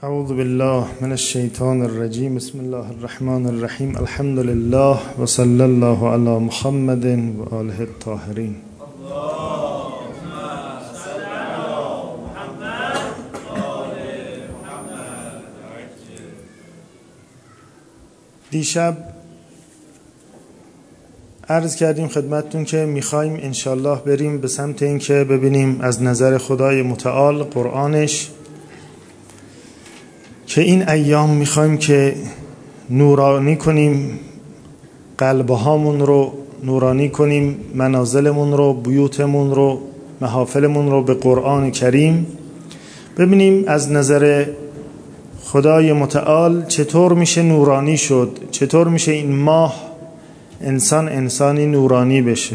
اعوذ بالله من الشیطان الرجیم. بسم الله الرحمن الرحیم. الحمد لله و صلی الله علی محمد و آله الطاهرین. دیشب عرض کردیم خدمتتون که میخوایم انشالله بریم به سمت این که ببینیم از نظر خدای متعال قرآنش که این ایام میخوایم که نورانی کنیم قلبهامون رو، نورانی کنیم منازلمون رو، بیوتمون رو، محافلمون رو به قرآن کریم. ببینیم از نظر خدای متعال چطور میشه نورانی شد، چطور میشه این ماه انسانی نورانی بشه.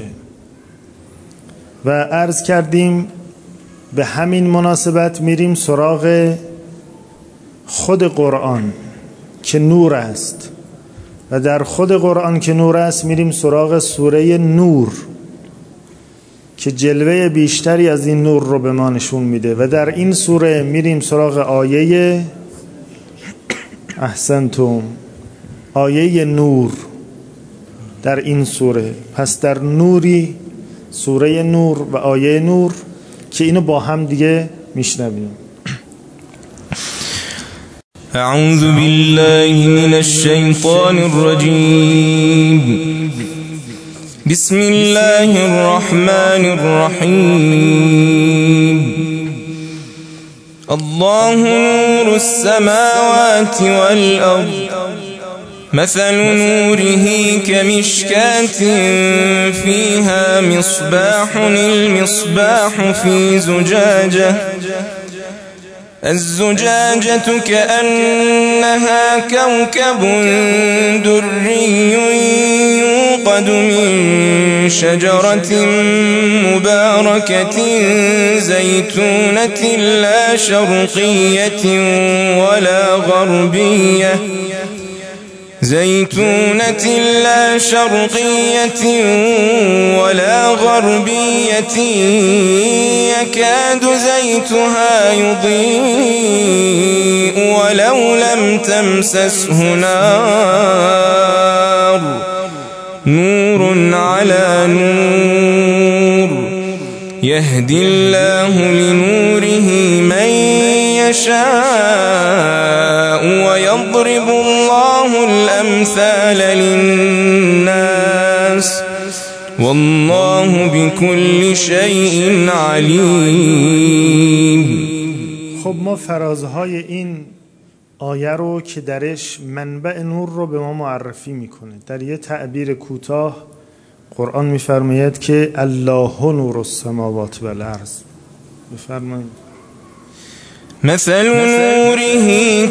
و عرض کردیم به همین مناسبت میریم سراغ خود قرآن که نور است و در خود قرآن که نور است میریم سراغ سوره نور که جلوه بیشتری از این نور رو به ما نشون میده و در این سوره میریم سراغ آیه احسنتم، آیه نور در این سوره. پس در نوری، سوره نور و آیه نور که اینو با هم دیگه میشنویم. اعوذ بالله من الشیطان الرجیم. بسم الله الرحمن الرحیم. الله نور السماوات والأرض مثل نوره كمشكاة فيها مصباح المصباح في زجاجة الزجاجة كأنها كوكب دري يوقد من شجرة مباركة زيتونة لا شرقية ولا غربية يكاد زيتها يضيء ولو لم تمسسه نار نور على نور يهدي الله لنوره من يشاء ويضرب الله الأمثال للناس والله بكل شيء عليم. خب ما فرازهای این آیه رو که درش منبع نور رو به ما معرفی میکنه. در یه تعبیر کوتاه قرآن میفرماید که الله نور السماوات والارض. بفرمایید مثل نوره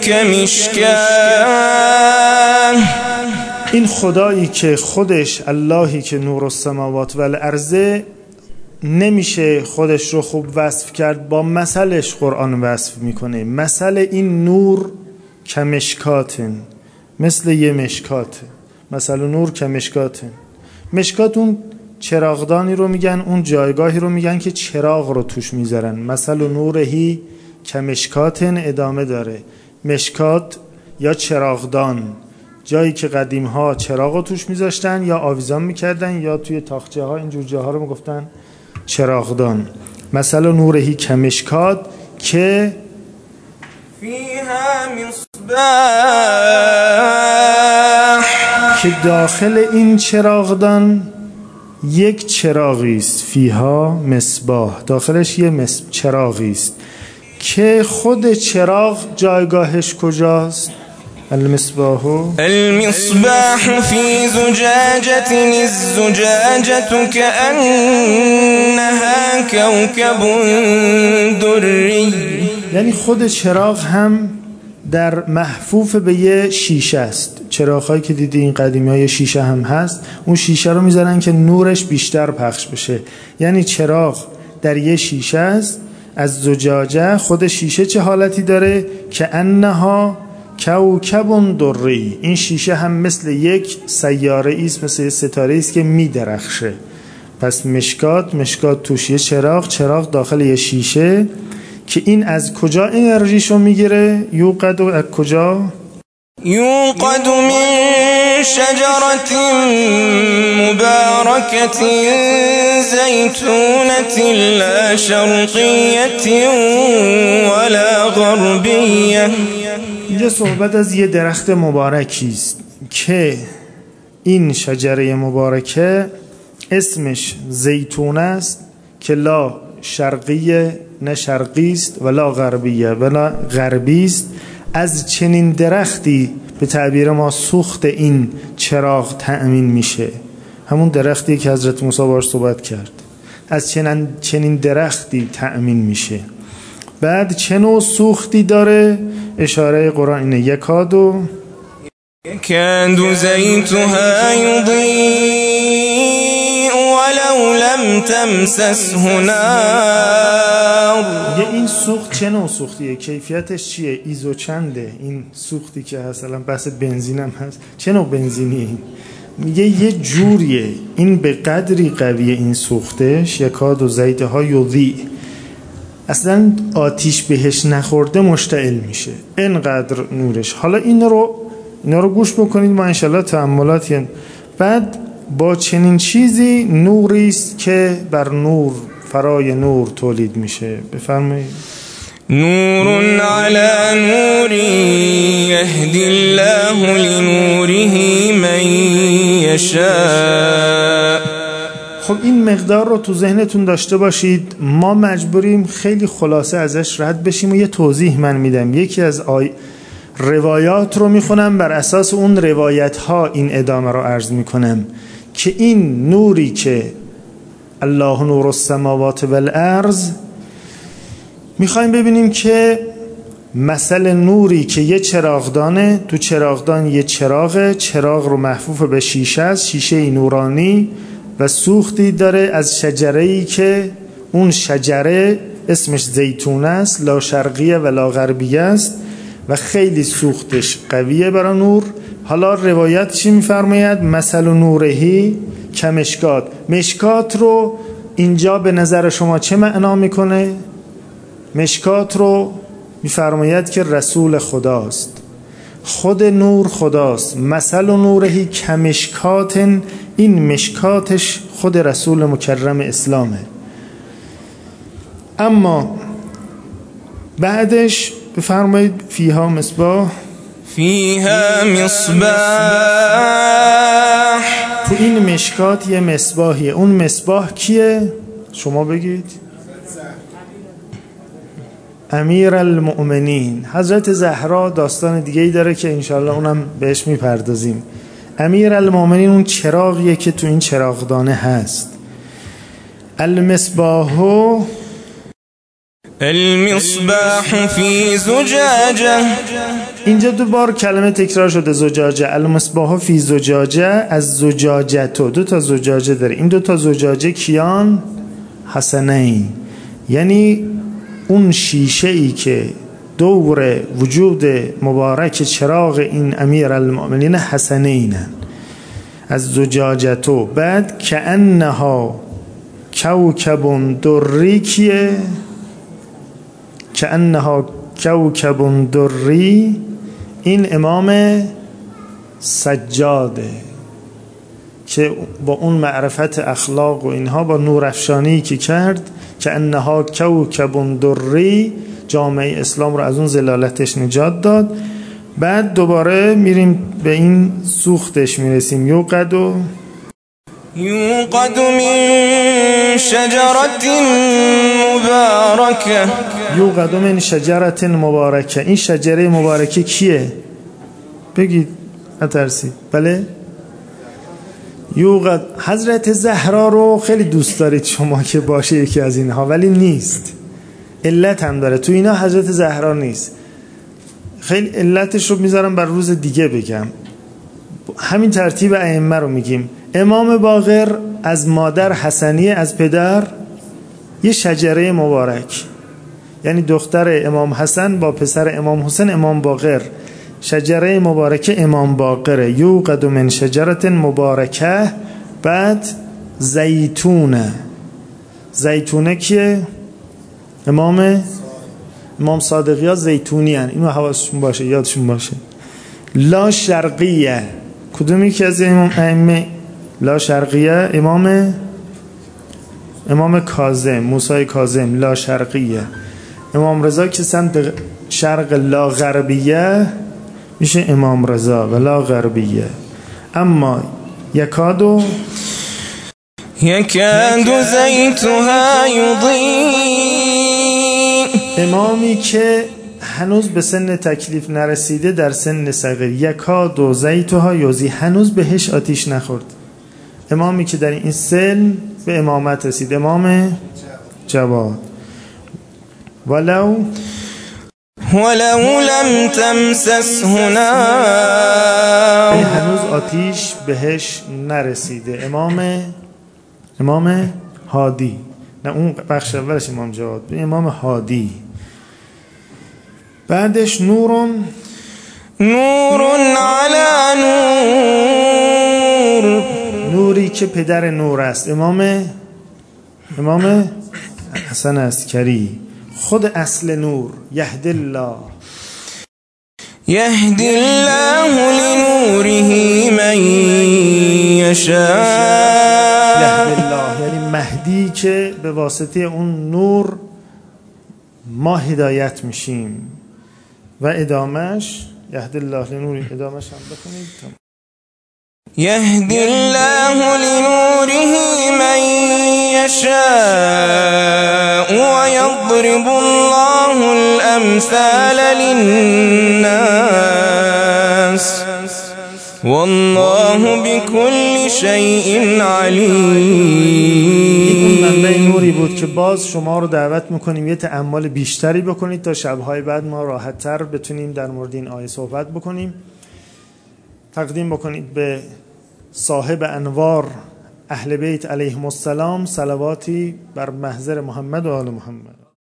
كمشكاة. این خدایی که خودش اللهی که نور السماوات والارض نمیشه خودش رو خوب وصف کرد، با مثلش قرآن وصف میکنه. مثل این نور کمشکاتن، مثل یه مشکاته. مثل نور کمشکاتن. مشکات اون چراغدانی رو میگن، اون جایگاهی رو میگن که چراغ رو توش میذارن. مثل نورهی کمشکاتن ادامه داره. مشکات یا چراغدان، جایی که قدیم ها چراغ رو توش میذاشتن یا آویزان میکردن یا توی تاخچه ها اینجور جاها رو میگفتن چراغدان. مثلا نورهی کمشکات که فیها مصباح، که داخل این چراغدان یک چراغی است. فیها مصباح، داخلش یه چراغی است که خود چراغ جایگاهش کجاست؟ المصباح في زجاجة الزجاجة كأنها كوكب دري. یعنی خود چراغ هم در محفوف به یه شیشه است. چراغ‌هایی که دیدی این قدیمی‌های شیشه هم هست، اون شیشه رو میذارن که نورش بیشتر پخش بشه. یعنی چراغ در یه شیشه است. از زجاجه، خود شیشه چه حالتی داره؟ که انها کوکب دری. این شیشه هم مثل یک سیاره است، مثل یک ستاره است که میدرخشه. پس مشکات توش یه چراغ داخل یه شیشه که این از کجا انرژیشو میگیره؟ یوقد از کجا؟ یوقد من شجرة مباركة زيتونة لا شرقية ولا غربية. اینجا صحبت از یه درخت مبارکی است که این شجره مبارکه اسمش زیتون است که لا شرقیه نه شرقی است ولا غربیه ولا غربی است. از چنین درختی به تعبیر ما سوخت این چراغ تأمین میشه، همون درختی که حضرت موسی باهاش صحبت کرد. از چنین درختی تأمین میشه. بعد چه نوع سوختی داره؟ اشاره قرآن اینه یکادو زیتها یضیء ولو لم تمسسه نار. یه این سوخت چه نوع سوختیه؟ کیفیتش چیه؟ ایزو چنده این سوختی که هست؟ الان بحث بنزین هم هست، چه نوع بنزینیه؟ میگه یه جوریه، این به قدری قویه این سوختش. یکادو زیتها یضیء، اصلا آتیش بهش نخورده مشتعل میشه، اینقدر نورش. حالا اینا رو گوش بکنید، ما انشالله تأملات. بعد با چنین چیزی نوری است که بر نور فرای نور تولید میشه. بفرمایید. نور علی نور یهدی الله لنوره من یشاء. خب این مقدار رو تو ذهنتون داشته باشید. ما مجبوریم خیلی خلاصه ازش رد بشیم و یه توضیح من میدم. یکی از روایات رو میخونم، بر اساس اون روایت ها این ادامه رو عرض میکنم که این نوری که الله نور السماوات والارض، میخوایم ببینیم که مثل نوری که یه چراغدانه، تو چراغدان یه چراغ رو محفوف به شیشه است، شیشه نورانی و سوختی داره از شجره‌ای که اون شجره اسمش زیتون است، لا شرقیه و لا غربیه است و خیلی سوختش قویه برای نور. حالا روایت چی میفرماید؟ مثل نورهی کمشکات. مشکات رو اینجا به نظر شما چه معنا میکنه؟ مشکات رو میفرماید که رسول خداست، خود نور خداست. مثل نورهی کمشکات، این مشکاتش خود رسول مکرم اسلامه. اما بعدش بفرمایید فیها مصباح، تو این مشکات یه مصباحیه. اون مصباح کیه؟ شما بگید. امیر المؤمنین حضرت زهرا داستان دیگه ای داره که انشالله اونم بهش میپردازیم. امیر المؤمنین اون چراغیه که تو این چراغدانه هست. المصباح فی زجاجه. اینجا دوبار کلمه تکرار شده زجاجه. المصباح فی زجاجه، از زجاجتو، دو تا زجاجه داره. این دو تا زجاجه کیان؟ حسنین، یعنی اون شیشه ای که دور وجود مبارک چراغ این امیر المؤمنین حسنینن، از زجاجتو. بعد کأنها کوکب دری، کیه؟ کأنها کوکب دری، این امام سجاده که با اون معرفت اخلاق و اینها، با نورافشانی که کرد، کأنها کوکب دری، جامعه اسلام رو از اون ضلالتش نجات داد. بعد دوباره میریم به این سوختش میرسیم. یوقد من شجرة مبارکه. یوقد من شجرة مبارکه. این شجره مبارکه کیه؟ بگید نترسید. بله، یوقد حضرت زهرا رو خیلی دوست دارید شما که باشه یکی از اینها، ولی نیست. علت هم داره، تو اینا حضرت زهرا نیست. خیلی علتش رو میذارم بر روز دیگه بگم. همین ترتیب ائمه رو میگیم. امام باقر از مادر حسنیه، از پدر یه شجره مبارک، یعنی دختر امام حسن با پسر امام حسین امام باقر، شجره مبارکه امام باقره. یوقد من شجرة مبارکه. بعد زیتونه. زیتونه کیه؟ امام امام صادقی ها زیتونی هن. اینو حواسشون باشه، یادشون باشه. لا شرقیه کدومی که از امام ائمه؟ لا شرقیه امام کاظم، موسی کاظم. لا شرقیه. امام رضا که سمت شرق، لا غربیه میشه امام رضا و لا غربیه. اما یکادو زیتها یضیء، امامی که هنوز به سن تکلیف نرسیده در سن صغیر. یکادو زیتها یضیء، هنوز بهش آتیش نخورد. امامی که در این سن به امامت رسید، امام جواد. ولو لم تمسسه نار، هنوز آتیش بهش نرسیده. امام هادی، نه اون بخش اولش امام جواد، امام هادی. بعدش نور علی نور، نوری که پدر نور است. امام حسن عسکری، خود اصل نور. یهدی الله لنوره من یشاء، یهدی الله یعنی مهدی که به واسطه اون نور ما هدایت میشیم. و ادامش یهدی الله لنوره، ادامش هم بخونید. یهدی الله لنوره من یشاء و یضرب الله الامثال للناس والله بكل شیء علیم. این منبع نوری بود که باز شما رو دعوت میکنیم یه تأمل بیشتری بکنید تا شبهای بعد ما راحت‌تر بتونیم در مورد این آیه صحبت بکنیم. تقدیم بکنید به صاحب انوار اهل بیت علیهم السلام صلواتی بر محضر محمد و آل محمد.